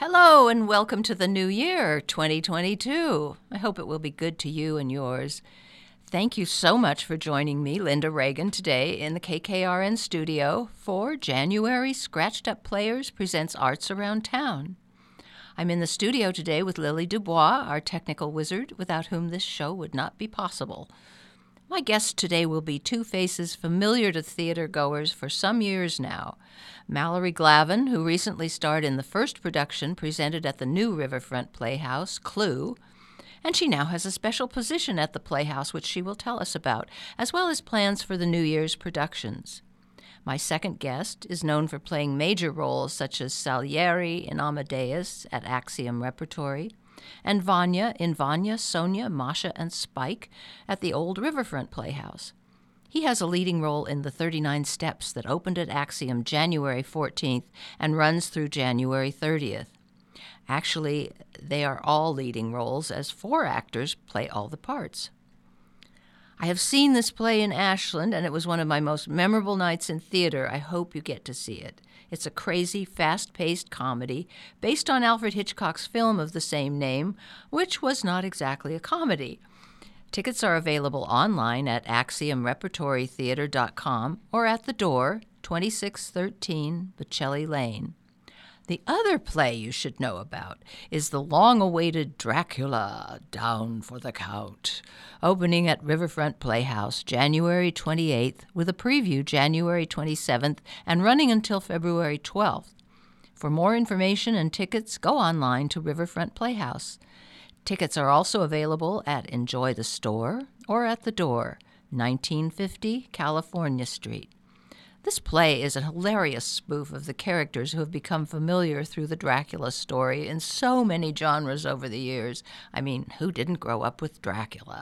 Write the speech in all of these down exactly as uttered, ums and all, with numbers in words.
Hello and welcome to the new year, twenty twenty-two. I hope it will be good to you and yours. Thank you so much for joining me, Linda Reagan, today in the K K R N studio for January Scratched Up Players Presents Arts Around Town. I'm in the studio today with Lily Dubois, our technical wizard, without whom this show would not be possible. My guests today will be two faces familiar to theater goers for some years now. Mallory Glavin, who recently starred in the first production presented at the new Riverfront Playhouse, Clue, and she now has a special position at the Playhouse which she will tell us about, as well as plans for the New Year's productions. My second guest is known for playing major roles such as Salieri in Amadeus at Axiom Repertory, and Vanya in Vanya, Sonia, Masha, and Spike at the old Riverfront Playhouse. He has a leading role in The thirty-nine Steps that opened at Axiom January fourteenth and runs through January thirtieth. Actually, they are all leading roles as four actors play all the parts. I have seen this play in Ashland, and it was one of my most memorable nights in theater. I hope you get to see it. It's a crazy, fast-paced comedy based on Alfred Hitchcock's film of the same name, which was not exactly a comedy. Tickets are available online at axiom repertory theater dot com or at the door, twenty-six thirteen Bocelli Lane. The other play you should know about is the long-awaited Dracula, Down for the Count, opening at Riverfront Playhouse January twenty-eighth with a preview January twenty-seventh and running until February twelfth. For more information and tickets, go online to Riverfront Playhouse. Tickets are also available at Enjoy the Store or at the Door, nineteen fifty California Street. This play is a hilarious spoof of the characters who have become familiar through the Dracula story in so many genres over the years. I mean, who didn't grow up with Dracula?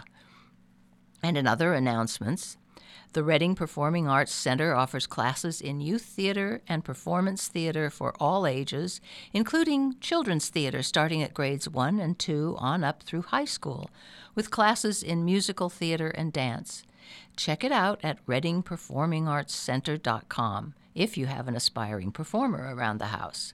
And in other announcements, the Reading Performing Arts Center offers classes in youth theater and performance theater for all ages, including children's theater starting at grades one and two on up through high school, with classes in musical theater and dance. Check it out at reading performing arts center dot com if you have an aspiring performer around the house.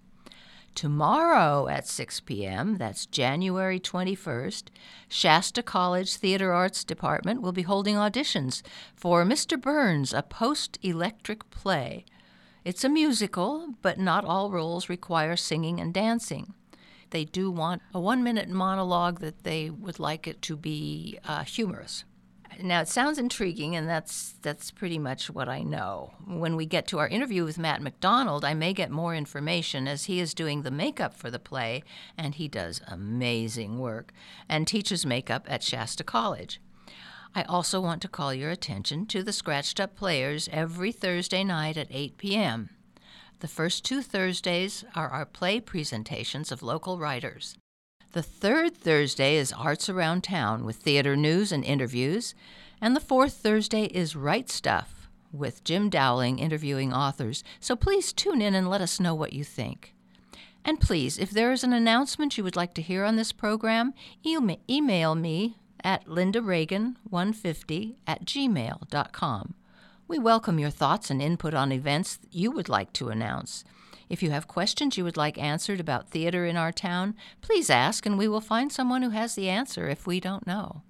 Tomorrow at six p.m., that's January twenty-first, Shasta College Theater Arts Department will be holding auditions for Mister Burns, a post-electric play. It's a musical, but not all roles require singing and dancing. They do want a one-minute monologue that they would like it to be uh, humorous. Now, it sounds intriguing, and that's that's pretty much what I know. When we get to our interview with Matt McDonald, I may get more information as he is doing the makeup for the play, and he does amazing work and teaches makeup at Shasta College. I also want to call your attention to the Scratched Up Players every Thursday night at eight p.m. The first two Thursdays are our play presentations of local writers. The third Thursday is Arts Around Town with theater news and interviews, and the fourth Thursday is Right Stuff with Jim Dowling interviewing authors, so please tune in and let us know what you think. And please, if there is an announcement you would like to hear on this program, e- email me at linda reagan one fifty at gmail dot com. We welcome your thoughts and input on events you would like to announce. If you have questions you would like answered about theater in our town, please ask, and we will find someone who has the answer if we don't know.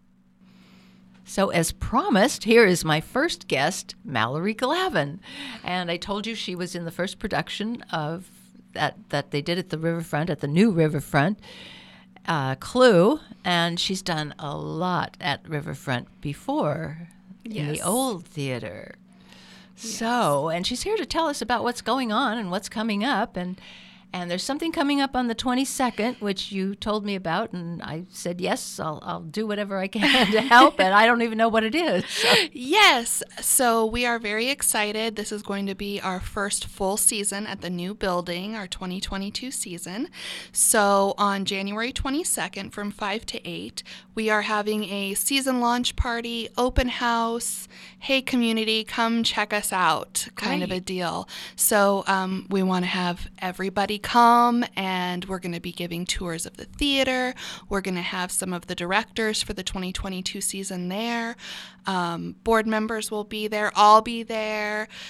So as promised, here is my first guest, Mallory Glavin. And I told you she was in the first production of that, that they did at the Riverfront, at the new Riverfront, uh, Clue, and she's done a lot at Riverfront before yes. in the old theater. Yes. So, and she's here to tell us about what's going on and what's coming up. And and there's something coming up on the twenty-second, which you told me about, and I said, yes, I'll I'll do whatever I can to help, and I don't even know what it is. So. Yes, so we are very excited. This is going to be our first full season at the new building, our twenty twenty-two season. So on January twenty-second from five to eight, we are having a season launch party, open house, hey community, come check us out kind Great. of a deal. So um, we want to have everybody come, and we're going to be giving tours of the theater. We're going to have some of the directors for the twenty twenty-two season there. Um, board members will be there. I'll be there.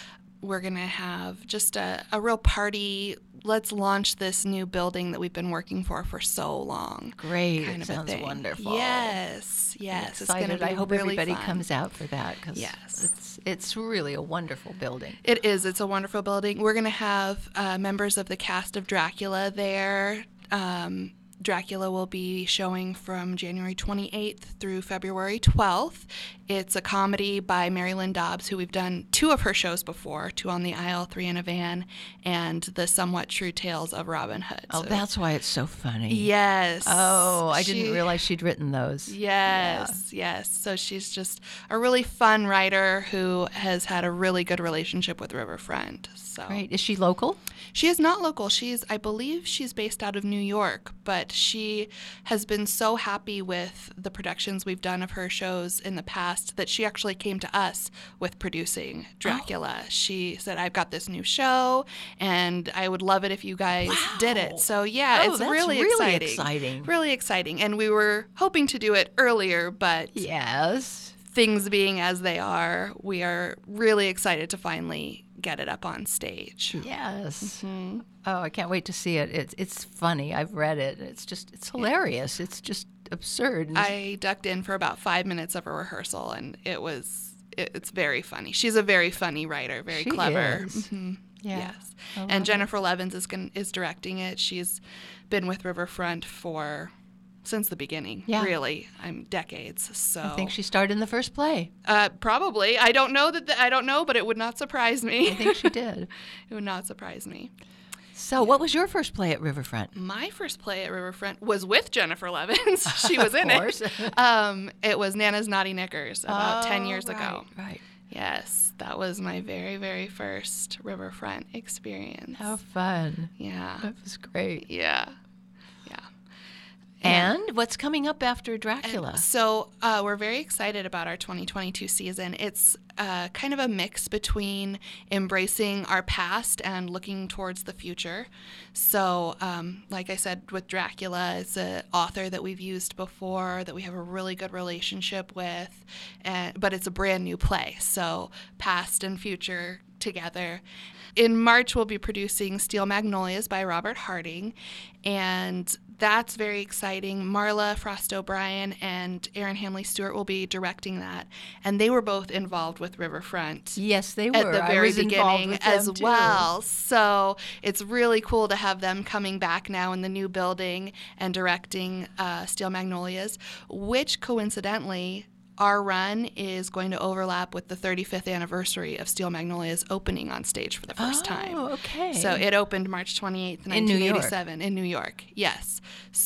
we're going to have just a, a real party. Let's launch this new building that we've been working for for so long. Great. Kind it of a sounds thing. wonderful. Yes, yes. I'm It's excited. going to be I hope really everybody fun. comes out for that because Yes. it's, it's really a wonderful building. It is. It's a wonderful building. We're going to have uh, members of the cast of Dracula there. Um, Dracula will be showing from January twenty-eighth through February twelfth. It's a comedy by Mary Lynn Dobbs, who we've done two of her shows before, Two on the Aisle, Three in a Van, and The Somewhat True Tales of Robin Hood. Oh, So- that's why it's so funny. Yes. Oh, I She- didn't realize she'd written those. Yes, yes. So she's just a really fun writer who has had a really good relationship with Riverfront. So Great. Is she local? she is not local. She's, I believe, she's based out of New York, but she has been so happy with the productions we've done of her shows in the past that she actually came to us with producing Dracula. Oh. She said, "I've got this new show, and I would love it if you guys Wow. did it." So yeah, Oh, it's that's really, really exciting. exciting. Really exciting. And we were hoping to do it earlier, but Yes. things being as they are, we are really excited to finally get it up on stage. Yes. Mm-hmm. Oh, I can't wait to see it. It's it's funny. I've read it. It's just it's hilarious. It's just absurd. And I ducked in for about five minutes of a rehearsal, and it was it, it's very funny. She's a very funny writer, very She clever. is. Mhm. Yeah. Yes, I love and it. Jennifer Levins is gon- is directing it. She's been with Riverfront for since the beginning. Yeah. Really, I'm decades. So I think she starred in the first play. uh, probably. I don't know that. The, I don't know, but it would not surprise me. I think she did. It would not surprise me. So, what was your first play at Riverfront? My first play at Riverfront was with Jennifer Levins. She was in course. it. Um, it was Nana's Naughty Knickers about ten Oh, years right, ago. Right. Yes, that was my very, very first Riverfront experience. How fun. Yeah, That was great. yeah, yeah. And what's coming up after Dracula? And so uh, we're very excited about our twenty twenty-two season. It's uh, kind of a mix between embracing our past and looking towards the future. So, um, like I said, with Dracula, it's an author that we've used before, that we have a really good relationship with, and, but it's a brand new play. So, past and future together. In March, we'll be producing Steel Magnolias by Robert Harding, and that's very exciting. Marla Frost O'Brien and Aaron Hamley Stewart will be directing that, and they were both involved with Riverfront Yes, they were. at the I very was involved beginning with as them, too. well. So it's really cool to have them coming back now in the new building and directing uh, Steel Magnolias, which coincidentally, our run is going to overlap with the thirty-fifth anniversary of Steel Magnolias opening on stage for the first Oh, time. okay. So it opened March twenty-eighth, In New York. nineteen eighty-seven in New York. Yes.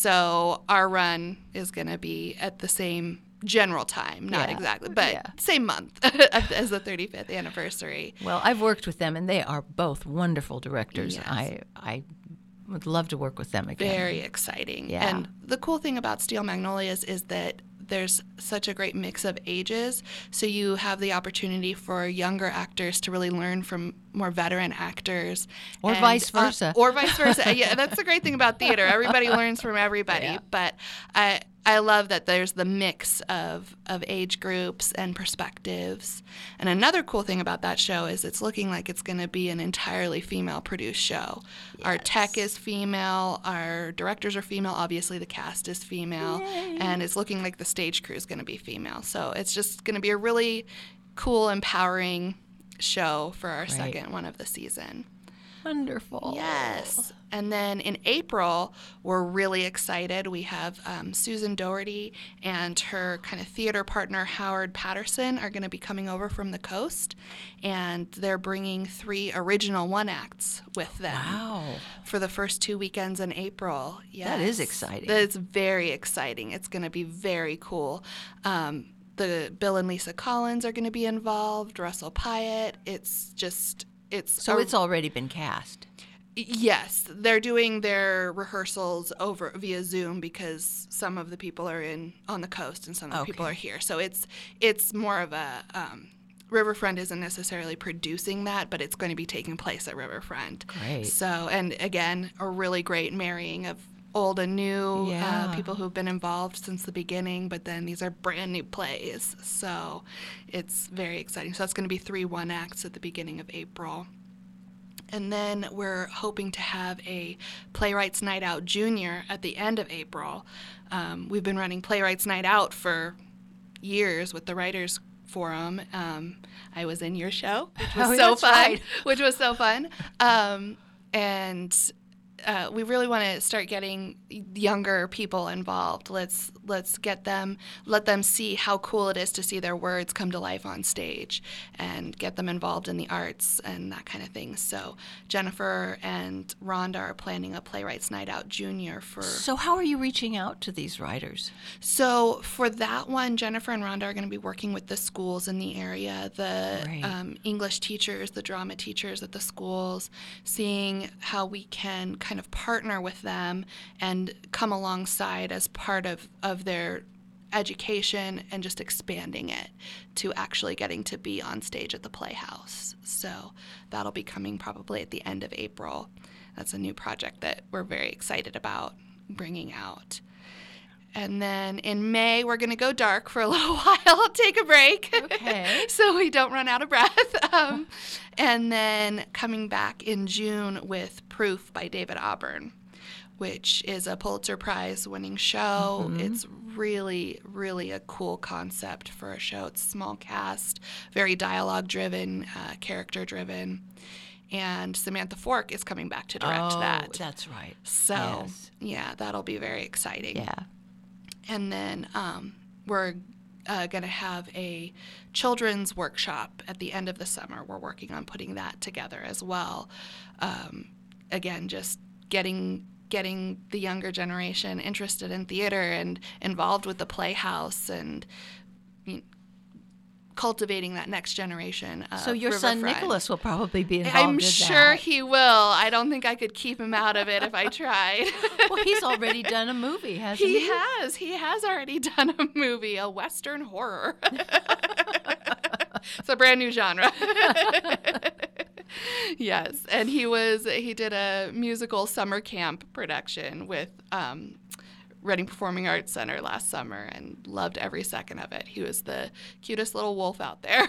So our run is going to be at the same general time, not Yeah. exactly, but Yeah. same month as the thirty-fifth anniversary. Well, I've worked with them, and they are both wonderful directors. Yes. I I would love to work with them again. Very exciting. Yeah. And the cool thing about Steel Magnolias is that there's such a great mix of ages, so you have the opportunity for younger actors to really learn from more veteran actors. Or And, vice uh, versa. or vice versa. Yeah, that's the great thing about theater. Everybody learns from everybody. Yeah. But I I love that there's the mix of, of age groups and perspectives. And another cool thing about that show is it's looking like it's going to be an entirely female-produced show. Our tech is female, our directors are female, obviously the cast is female, Yay. and it's looking like the stage crew is going to be female. So it's just going to be a really cool, empowering show for our Right. second one of the season. Wonderful. Yes. And then in April, we're really excited. We have um, Susan Doherty and her kind of theater partner, Howard Patterson, are going to be coming over from the coast. And they're bringing three original one acts with them Wow. for the first two weekends in April. Yes. That is exciting. That's very exciting. It's going to be very cool. Um, the Bill and Lisa Collins are going to be involved, Russell Pyatt. It's just, it's So a- it's already been cast. Yes, they're doing their rehearsals over via Zoom because some of the people are in on the coast and some of the people Okay. are here. So it's it's more of a um, Riverfront isn't necessarily producing that, but it's going to be taking place at Riverfront. Great. So and again, a really great marrying of old and new, Yeah. uh, people who've been involved since the beginning, but then these are brand new plays. So it's very exciting. So that's going to be three one acts at the beginning of April. And then we're hoping to have a Playwrights Night Out Junior at the end of April. Um, we've been running Playwrights Night Out for years with the Writers Forum. Um, I was in your show, which was Oh, so that's fun. right. Which was so fun. Um, and uh, we really want to start getting younger people involved. Let's let's get them, let them see how cool it is to see their words come to life on stage, and get them involved in the arts and that kind of thing. So Jennifer and Rhonda are planning a Playwrights Night Out Junior for. So how are you reaching out to these writers? So for that one, Jennifer and Rhonda are going to be working with the schools in the area, the Great. um, English teachers, the drama teachers at the schools, seeing how we can kind of partner with them and come alongside as part of, of their education and just expanding it to actually getting to be on stage at the Playhouse. So that'll be coming probably at the end of April. That's a new project that we're very excited about bringing out. And then in May, we're going to go dark for a little while, take a break, Okay. so we don't run out of breath. Um, and then coming back in June with Proof by David Auburn, which is a Pulitzer Prize winning show. Mhm. It's really, really a cool concept for a show. It's a small cast, very dialogue-driven, uh, character-driven. And Samantha Fork is coming back to direct oh, that. that's right. So, Yes. yeah, that'll be very exciting. Yeah. And then um, we're uh, going to have a children's workshop at the end of the summer. We're working on putting that together as well. Um, again, just getting getting the younger generation interested in theater and involved with the Playhouse, and you know, cultivating that next generation of So your son Riverfront. Nicholas will probably be involved I'm in sure that. he will. I don't think I could keep him out of it if I tried. Well, he's already done a movie, hasn't he? He has. He has already done a movie, a Western horror. It's a brand new genre. Yes, and he was he did a musical summer camp production with um, Reading Performing Arts Center last summer, and loved every second of it. He was the cutest little wolf out there.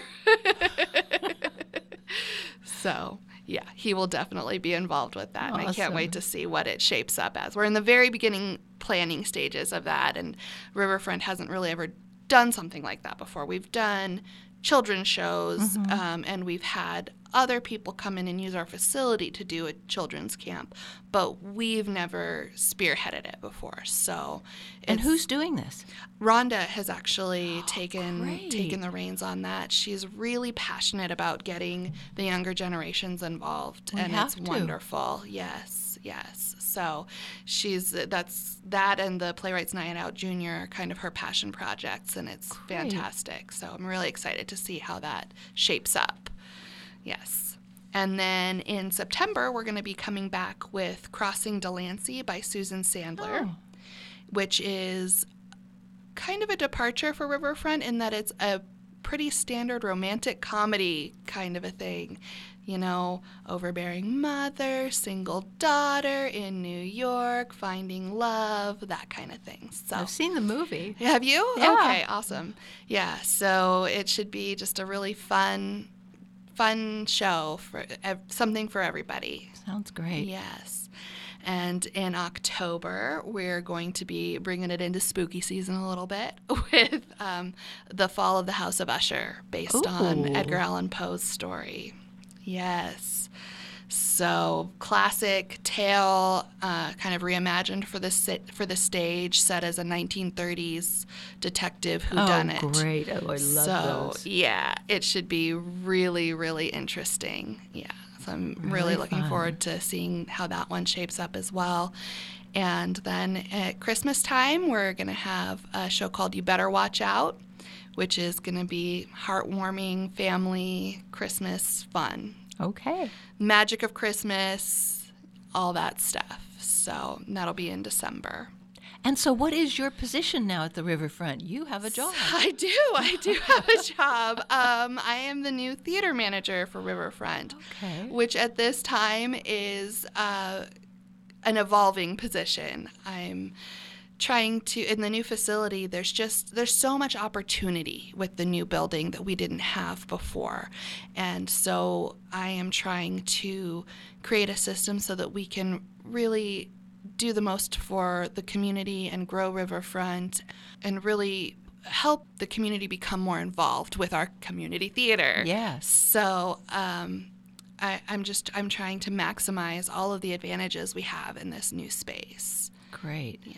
So, yeah, he will definitely be involved with that, and I can't Awesome. wait to see what it shapes up as. We're in the very beginning planning stages of that, and Riverfront hasn't really ever done something like that before. We've done children's shows, Mhm. um, and we've had other people come in and use our facility to do a children's camp, but we've never spearheaded it before. So, And it's- who's doing this? Rhonda has actually taken great. taken the reins on that. She's really passionate about getting the younger generations involved, We and have it's to. wonderful. Yes, yes. So she's that's that and the Playwrights Night Out Junior are kind of her passion projects, and it's Great. fantastic. So I'm really excited to see how that shapes up. Yes. And then in September, we're going to be coming back with Crossing Delancey by Susan Sandler, Oh. which is kind of a departure for Riverfront in that it's a pretty standard romantic comedy kind of a thing. You know, overbearing mother, single daughter in New York, finding love, that kind of thing. So I've seen the movie. have you? Yeah. Okay, awesome. Yeah, so it should be just a really fun, fun show for ev- something for everybody. Sounds great. Yes. And in October, we're going to be bringing it into spooky season a little bit with um, The Fall of the House of Usher, based on Ooh. Edgar Allan Poe's story. Yes. So classic tale, uh, kind of reimagined for the sit- for the stage, set as a nineteen thirties detective whodunit. Oh, great. Oh, I love so those. yeah, it should be really, really interesting. Yeah, so I'm really, Really looking fun. forward to seeing how that one shapes up as well. And then at Christmas time, we're going to have a show called You Better Watch Out, which is going to be heartwarming, family, Christmas fun. Okay. Magic of Christmas, all that stuff. So that'll be in December. And so what is your position now at the Riverfront? You have a job. I do. I do have a job. Um, I am the new theater manager for Riverfront, Okay. which at this time is uh, an evolving position. I'm trying to, in the new facility, there's just, there's so much opportunity with the new building that we didn't have before. And so I am trying to create a system so that we can really do the most for the community and grow Riverfront and really help the community become more involved with our community theater. Yes. So um, I, I'm just, I'm trying to maximize all of the advantages we have in this new space. Great. Yeah.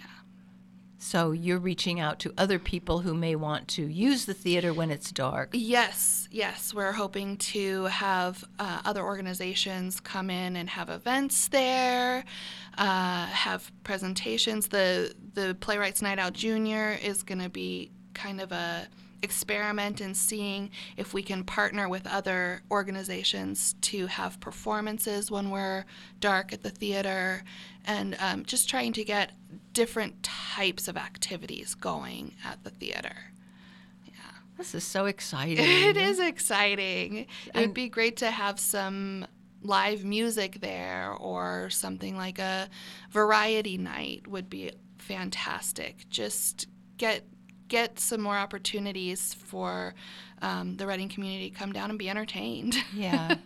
So you're reaching out to other people who may want to use the theater when it's dark. Yes, yes. We're hoping to have uh, other organizations come in and have events there, uh, have presentations. The the Playwrights Night Out Junior is going to be kind of a experiment in seeing if we can partner with other organizations to have performances when we're dark at the theater, and um, just trying to get different types of activities going at the theater. Yeah. This is so exciting. It is exciting. It And- would be great to have some live music there, or something like a variety night would be fantastic. Just get get some more opportunities for um, the Reading community to come down and be entertained. Yeah.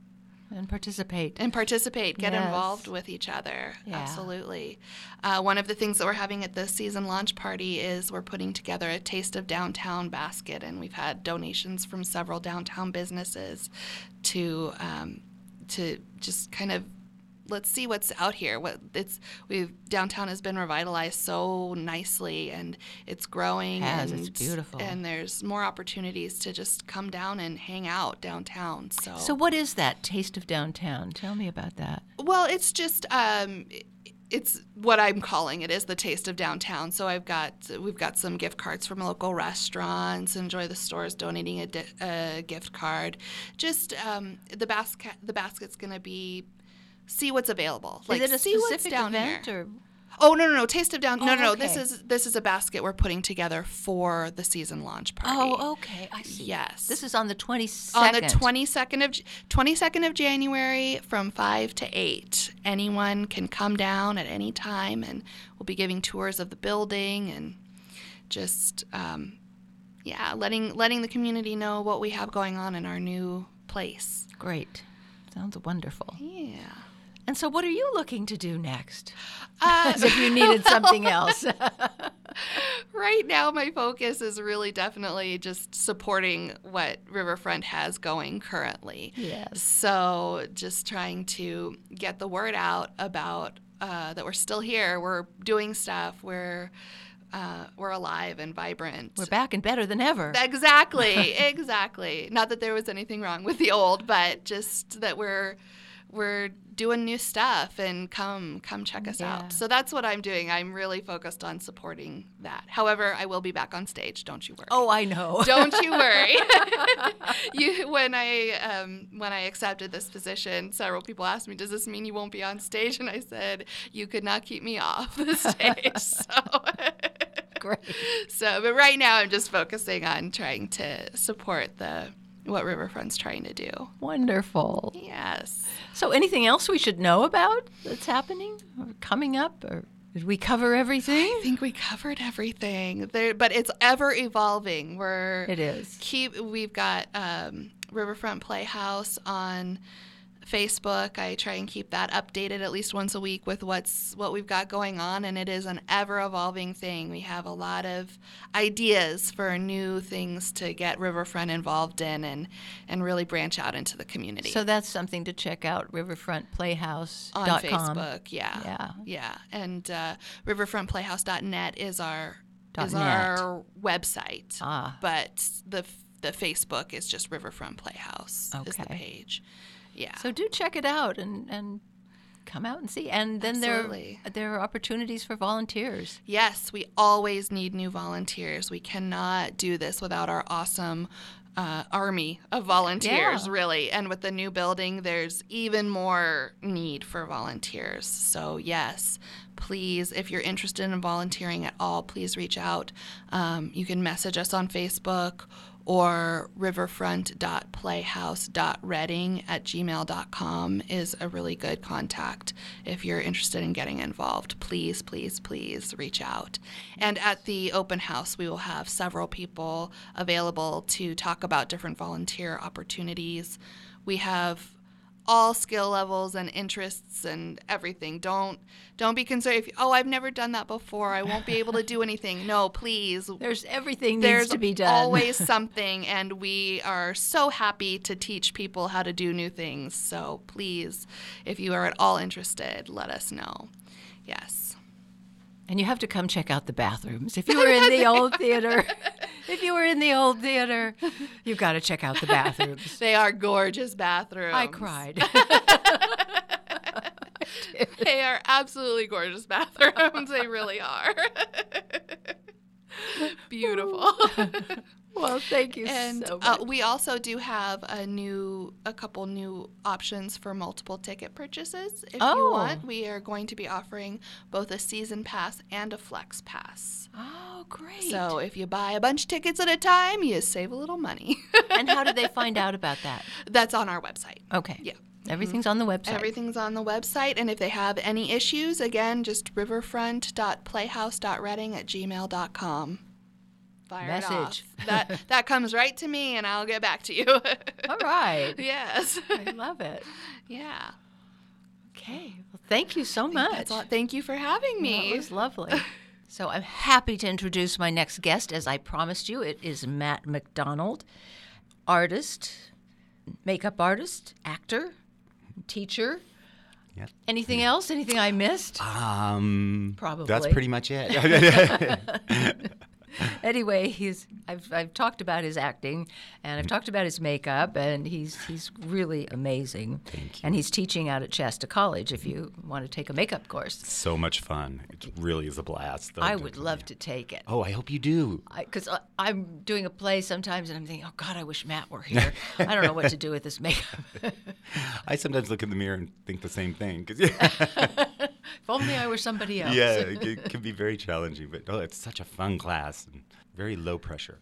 And participate. And participate, get Yes. involved with each other. Yeah. Absolutely. Uh, one of the things that we're having at the season launch party is we're putting together a Taste of Downtown basket, and we've had donations from several downtown businesses to um, to just kind of let's see what's out here. What it's we've downtown has been revitalized so nicely, and it's growing. It has, and, it's beautiful. And there's more opportunities to just come down and hang out downtown. So, So what is that Taste of Downtown? Tell me about that. well, it's just um, it's what I'm calling it is the Taste of Downtown. So I've got we've got some gift cards from local restaurants. Enjoy the Stores donating a, di- a gift card. Just um, the basket the basket's going to be. See what's available. Like, is it a see what's specific down event here. or? Oh no no no! Taste of Down. No Oh, no no. okay. This is this is a basket we're putting together for the season launch party. Oh, okay. I see. Yes. This is on the twenty-second. On the twenty-second of twenty-second of January from five to eight. Anyone can come down at any time, and we'll be giving tours of the building and just um, yeah, letting letting the community know what we have going on in our new place. Great. Sounds wonderful. Yeah. And so what are you looking to do next? Uh, As if you needed something else. Right now, my focus is really definitely just supporting what Riverfront has going currently. Yes. So just trying to get the word out about uh, that we're still here. We're doing stuff. We're uh, we're alive and vibrant. We're back and better than ever. Exactly, exactly. Not that there was anything wrong with the old, but just that we're we're doing new stuff, and come come check us Yeah. out. So that's what I'm doing. I'm really focused on supporting that. However, I will be back on stage. Don't you worry. Oh, I know. Don't you worry. you, when I um, when I accepted this position, several people asked me, "Does this mean you won't be on stage?" And I said, "You could not keep me off the stage." So, Great. so, but right now, I'm just focusing on trying to support the what Riverfront's trying to do. Wonderful. Yes. So anything else we should know about that's happening or coming up? Or did we cover everything? I think we covered everything there, but it's ever evolving. We're It is. keep we've got um, Riverfront Playhouse on Facebook. I try and keep that updated at least once a week with what's what we've got going on, and it is an ever evolving thing. We have a lot of ideas for new things to get Riverfront involved in, and and really branch out into the community. So that's something to check out, riverfront playhouse on dot com. Facebook, yeah, Yeah. yeah, and uh, riverfront playhouse dot net is our Dot is net. our website. Ah. But the the Facebook is just Riverfront Playhouse is the Okay. page. Yeah. So do check it out and, and come out and see. And then Absolutely. there there are opportunities for volunteers. Yes, we always need new volunteers. We cannot do this without our awesome uh, army of volunteers, Yeah. really. And with the new building, there's even more need for volunteers. So, yes, please, if you're interested in volunteering at all, please reach out. Um, you can message us on Facebook, or riverfront dot playhouse dot reading at gmail dot com is a really good contact. If you're interested in getting involved, please, please, please reach out. And at the open house, we will have several people available to talk about different volunteer opportunities. We have all skill levels and interests and everything. Don't don't be concerned if, oh, I've never done that before, I won't be able to do anything. No, please. There's everything There's needs to be done. always something, and we are so happy to teach people how to do new things. So please, if you are at all interested, let us know. Yes. And you have to come check out the bathrooms. If you were in the old theater, if you were in the old theater, you've got to check out the bathrooms. They are gorgeous bathrooms. I cried. They are absolutely gorgeous bathrooms. They really are. Beautiful. Well, thank you and, so much. Uh, we also do have a new, a couple new options for multiple ticket purchases. If Oh. you want, we are going to be offering both a season pass and a flex pass. Oh, great. So if you buy a bunch of tickets at a time, you save a little money. And how did they find out about that? That's on our website. Okay. Yeah. Everything's on the website. Everything's on the website, and if they have any issues, again, just riverfront dot playhouse dot reading at gmail dot com. Fire Message. It off. That that comes right to me, and I'll get back to you. All right. Yes. I love it. Yeah. Okay. Well, thank you so much. That's all. Thank you for having me. That was lovely. So I'm happy to introduce my next guest. As I promised you, it is Matt McDonald, artist, makeup artist, actor, teacher. Yep. Anything else? Anything I missed? Um, Probably. That's pretty much it. Anyway, he's I've I've talked about his acting, and I've talked about his makeup, and he's he's really amazing. Thank you. And he's teaching out at Shasta College if you want to take a makeup course. So much fun. It really is a blast. though. I would love to take it. Oh, I hope you do. Because I'm doing a play sometimes, and I'm thinking, oh, God, I wish Matt were here. I don't know what to do with this makeup. I sometimes look in the mirror and think the same thing. 'cause- If only I were somebody else. yeah, it, it can be very challenging, but oh, it's such a fun class and very low pressure.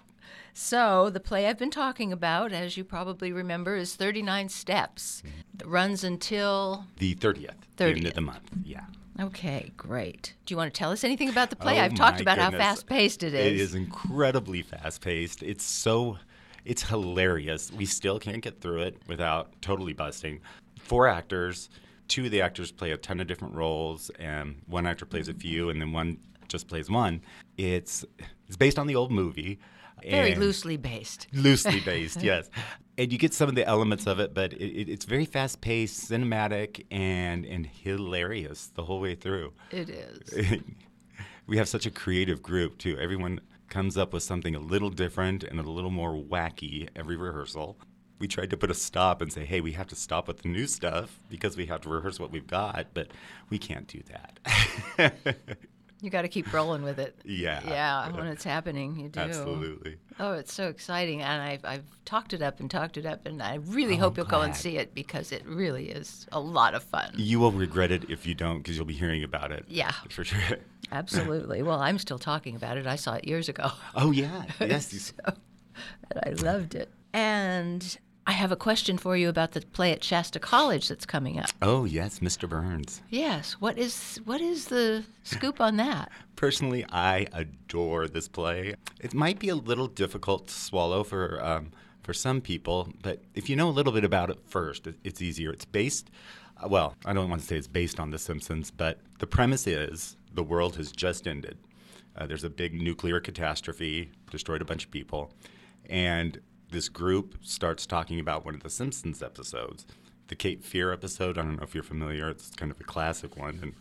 So the play I've been talking about, as you probably remember, is thirty-nine Steps. It runs until... The thirtieth, the end thirtieth. of the month. Yeah. Okay, great. Do you want to tell us anything about the play? Oh, I've talked my about goodness. how fast-paced it is. It is incredibly fast-paced. It's so, it's hilarious. We still can't get through it without totally busting. Four actors. Two of the actors play a ton of different roles, and one actor plays a few, and then one just plays one. It's it's based on the old movie. Very and- loosely based. Loosely based, yes. And you get some of the elements of it, but it, it, it's very fast-paced, cinematic, and and hilarious the whole way through. It is. We have such a creative group, too. Everyone comes up with something a little different and a little more wacky every rehearsal. We tried to put a stop and say, hey, we have to stop with the new stuff because we have to rehearse what we've got, but we can't do that. You got to keep rolling with it. Yeah. Yeah, when it's happening, you do. Absolutely. Oh, it's so exciting. And I've, I've talked it up and talked it up, and I really Oh, hope you'll go and glad. see it because it really is a lot of fun. You will regret it if you don't because you'll be hearing about it. Yeah. For sure. Absolutely. Well, I'm still talking about it. I saw it years ago. Oh, yeah. Yes. you- So, and I loved it. And I have a question for you about the play at Shasta College that's coming up. Oh, yes, Mister Burns. Yes. What is what is the scoop on that? Personally, I adore this play. It might be a little difficult to swallow for um, for some people, but if you know a little bit about it first, it, it's easier. It's based, uh, well, I don't want to say it's based on The Simpsons, but the premise is the world has just ended. Uh, there's a big nuclear catastrophe, destroyed a bunch of people, and this group starts talking about one of The Simpsons episodes, the Cape Fear episode. I don't know if you're familiar. It's kind of a classic one. And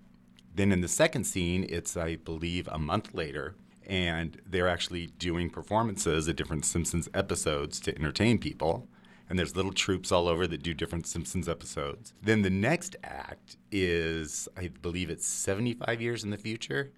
then in the second scene, it's, I believe, a month later, and they're actually doing performances at different Simpsons episodes to entertain people. And there's little troops all over that do different Simpsons episodes. Then the next act is, I believe it's seventy-five years in the future,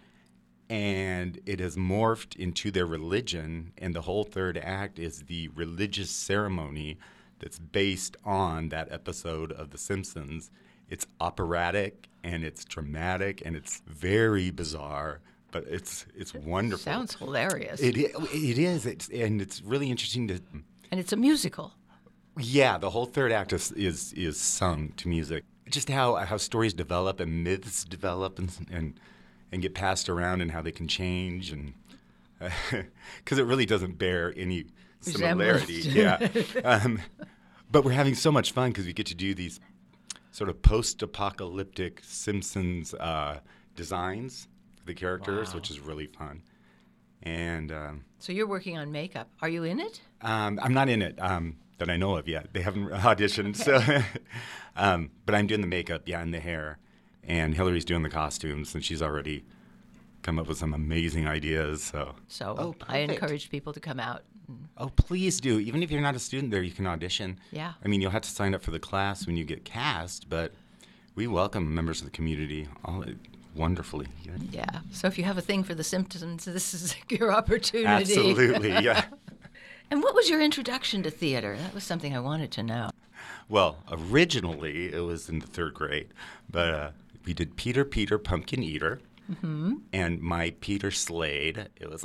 and it has morphed into their religion, and the whole third act is the religious ceremony that's based on that episode of The Simpsons. It's operatic, and it's dramatic, and it's very bizarre, but it's it's wonderful. Sounds hilarious. It i- it is. It's and it's really interesting to. And it's a musical. Yeah, the whole third act is is, is sung to music. Just how how stories develop and myths develop and and and get passed around and how they can change and because it really doesn't bear any similarity. Yeah, um, but we're having so much fun because we get to do these sort of post-apocalyptic Simpsons uh, designs for the characters, Wow. which is really fun. And um, So you're working on makeup. Are you in it? um, I'm not in it um, that I know of yet. They haven't auditioned, so. um, but I'm doing the makeup, yeah, and the hair, and Hillary's doing the costumes, and she's already come up with some amazing ideas. So. So Oh, I perfect. encourage people to come out. Oh, please do. Even if you're not a student there, you can audition. Yeah. I mean, you'll have to sign up for the class when you get cast, but we welcome members of the community all wonderfully. Yeah. Yeah. So if you have a thing for the Simpsons, this is your opportunity. Absolutely, yeah. And what was your introduction to theater? That was something I wanted to know. Well, originally it was in the third grade, but uh, we did Peter Peter Pumpkin Eater, Mm-hmm. and my Peter Slade. It was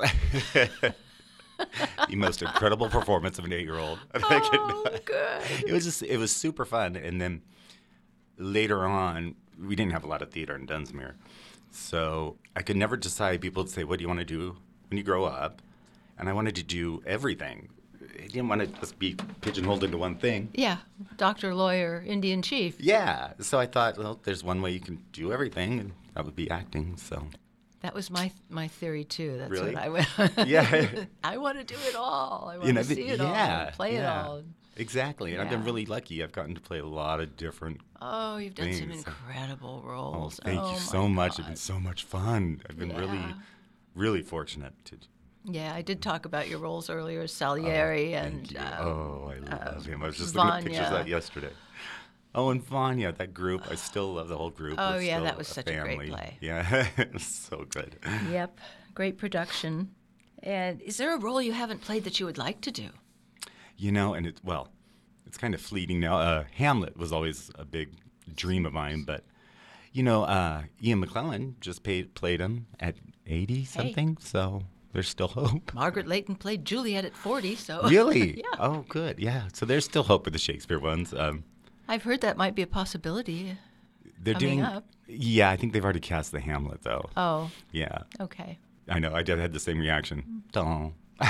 the most incredible performance of an eight-year-old. Oh, good. It was just it was super fun, and then later on, we didn't have a lot of theater in Dunsmuir, so I could never decide. People would say, "What do you want to do when you grow up?" And I wanted to do everything. I didn't want to just be pigeonholed into one thing. Yeah. Doctor, lawyer, Indian chief. Yeah, so I thought, well, there's one way you can do everything, and that would be acting. So That was my my theory too. That's Really? what I went. Yeah. I want to do it all. I want you know, to see it yeah, all, play yeah, it all. exactly. And I've been Yeah. really lucky. I've gotten to play a lot of different. Oh, you've done some Things. incredible Oh, roles. thank Oh, you my so much. It's God. been so much fun. I've been really, Yeah. really fortunate to. Yeah, I did talk about your roles earlier as Salieri Oh, and thank you. uh, oh, I love him. I was just looking at pictures of Vanya. that yesterday. Oh, and Vanya, that group. I still love the whole group. Oh, We're yeah, still that was such a great family. play. Yeah, it was so good. Yep, great production. And is there a role you haven't played that you would like to do? You know, and it well, it's kind of fleeting now. Uh, Hamlet was always a big dream of mine, but you know, uh, Ian McClellan just paid, played him at eighty something, so there's still hope. Margaret Leighton played Juliet at forty, so Really? yeah. Oh, good. Yeah. So there's still hope with the Shakespeare ones. Um, I've heard that might be a possibility. they're Coming doing. up. Yeah, I think they've already cast the Hamlet though. Oh, Yeah, okay. I know. I did had the same reaction. Don't.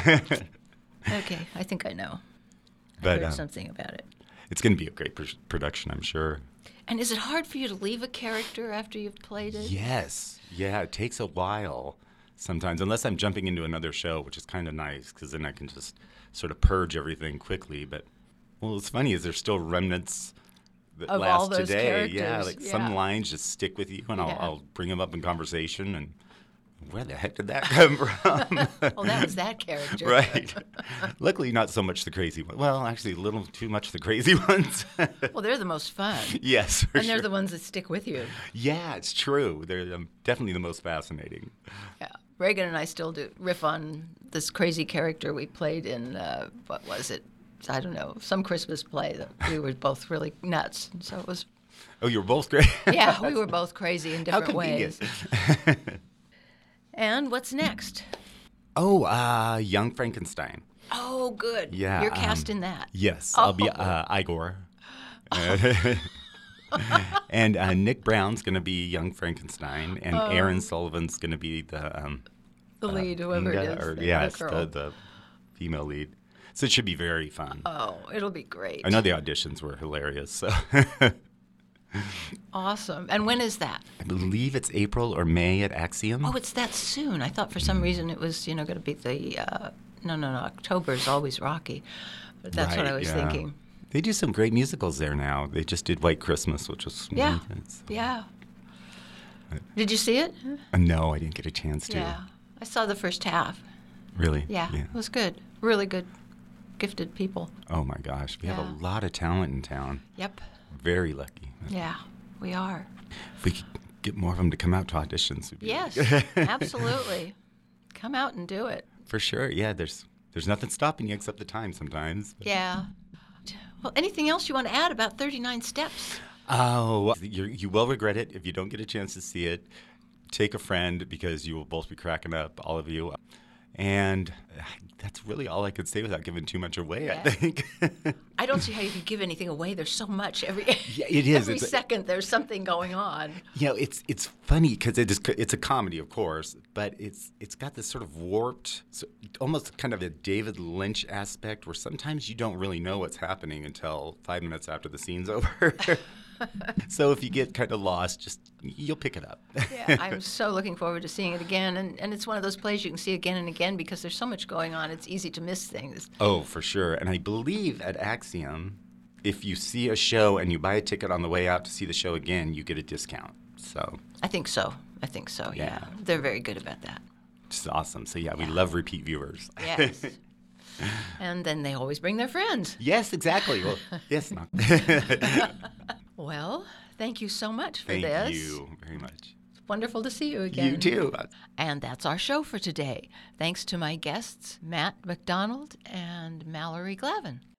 Okay, I think I know. I But, heard um, something about it. It's going to be a great pr- production, I'm sure. And is it hard for you to leave a character after you've played it? Yes. Yeah, it takes a while sometimes, unless I'm jumping into another show, which is kind of nice because then I can just sort of purge everything quickly. But, well, what's funny is there's still remnants that Of last all those today. Yeah, characters, like yeah. some lines just stick with you, and I'll, Yeah. I'll bring them up in conversation and. Where the heck did that come from? Oh, that was that character. Right. Luckily, not so much the crazy one. Well, actually, a little too much the crazy ones. Well, they're the most fun. Yes, for And they're sure. the ones that stick with you. Yeah, it's true. They're um, definitely the most fascinating. Yeah. Reagan and I still do riff on this crazy character we played in, uh, what was it? I don't know, some Christmas play that we were both really nuts. And so it was, Oh, you were both great. yeah, we were both crazy in How different ways. convenient. And what's next? Oh, uh, Young Frankenstein. Oh, good. Yeah, You're cast um, in that. Yes, I'll be Oh. uh, Igor. And uh, Nick Brown's going to be Young Frankenstein, and Oh. Aaron Sullivan's going to be the um, The lead, whoever Inga, it is. or the yeah, other it's girl. the, the female lead. So it should be very fun. Oh, it'll be great. I know the auditions were hilarious. So Awesome. And when is that? I believe it's April or May at Axiom. Oh, it's that soon. I thought for some reason it was, you know, going to be the, uh, no, no, no, October is always rocky. But that's what Right, I was yeah. thinking. They do some great musicals there now. They just did White Christmas, which was Yeah. it's- Yeah. Did you see it? Uh, no, I didn't get a chance to. Yeah. I saw the first half. Really? Yeah, it was good. Really good, gifted people. Oh my gosh, we have Yeah. a lot of talent in town. Yep. Very lucky. Yeah, we are. If we could get more of them to come out to auditions, we'd be Yes, really- absolutely. Come out and do it. For sure. Yeah, there's there's nothing stopping you except the time sometimes. Yeah. Well, anything else you want to add about thirty-nine Steps? Oh, you you will regret it if you don't get a chance to see it. take a friend because you will both be cracking up, all of you. And that's really all I could say without giving too much away, Yeah. I think. I don't see how you could give anything away. There's so much every Yeah, it is. every It's a- second. There's something going on. You know, it's it's funny because it is, it's a comedy, of course, but it's it's got this sort of warped, so almost kind of a David Lynch aspect where sometimes you don't really know what's happening until five minutes after the scene's over. So if you get kind of lost, just you'll pick it up. Yeah, I'm so looking forward to seeing it again. And, and it's one of those plays you can see again and again because there's so much going on. It's easy to miss things. Oh, for sure. And I believe at Axiom, if you see a show and you buy a ticket on the way out to see the show again, you get a discount. So I think so. I think so, yeah. Yeah. They're very good about that. it's awesome. So yeah, we Yeah. love repeat viewers. Yes. And then they always bring their friends. Yes, exactly. Well, yes. No. Well, thank you so much for Thank this. you very much. It's wonderful to see you again. You too. And that's our show for today. Thanks to my guests, Matt McDonald and Mallory Glavin.